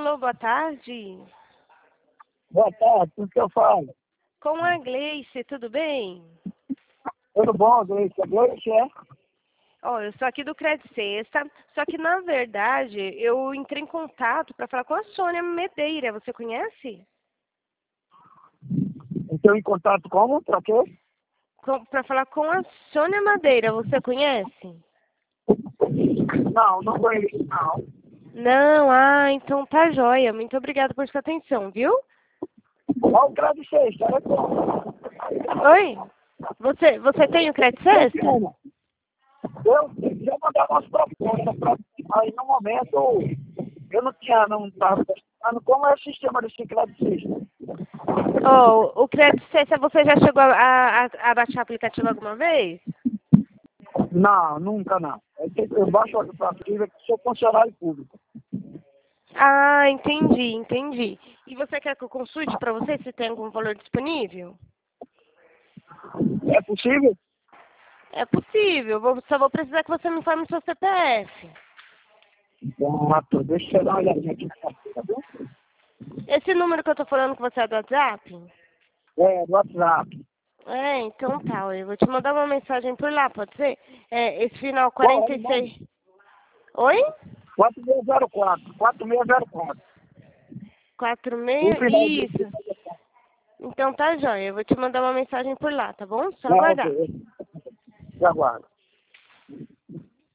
Alô, boa tarde. Boa tarde, tudo que eu falo? Com a Gleice, tudo bem? Tudo bom, Gleice? A Gleice é? Ó, eu sou aqui do Credit Sexta, só que na verdade eu entrei em contato para falar com a Sônia Medeira, você conhece? Estou em contato como? Para quê? Para falar com a Sônia Madeira, você conhece? Não, não conheço, não. Não, então tá joia. Muito obrigada por sua atenção, viu? Olha o Credit Sexta, é bom. Oi? Você tem o Credit Sexta? Eu já mandava umas propostas para aí no momento eu não estava pesquisando como é o sistema desse Credit Sexta. Oh, o Credit Sexta, você já chegou a baixar o aplicativo alguma vez? Não, nunca não. Eu baixo o aplicativo que sou funcionário público. Ah, entendi. E você quer que eu consulte para você se tem algum valor disponível? É possível? É possível, só vou precisar que você me informe o seu CPF. Bom, Arthur, deixa eu dar uma olhadinha aqui na carteira, viu? Esse número que eu tô falando com você é do WhatsApp? É, do WhatsApp. É, então tá, eu vou te mandar uma mensagem por lá, pode ser? É, esse final Qual é o nome? 46. Oi? 4604. 4604. O 46? final do... Isso. Então tá, joia. Eu vou te mandar uma mensagem por lá, tá bom? Só Ah, aguardar. ok. Aguardo.